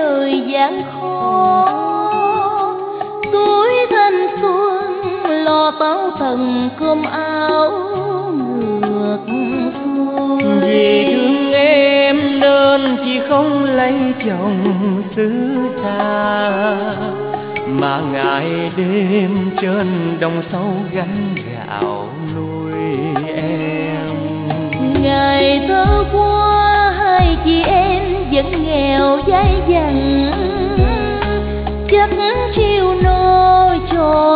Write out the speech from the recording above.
đời gian khó. Tuổi thanh xuân lo táo tần cơm áo ngược xuôi. Vì thương em nên chỉ không lấy chồng xứ xa, mà ngày đêm trên đồng sâu gánh gạo nuôi em. Ngày thơ qua hai chị em vẫn nghèo dai dẳng, chắc chiều nôi cho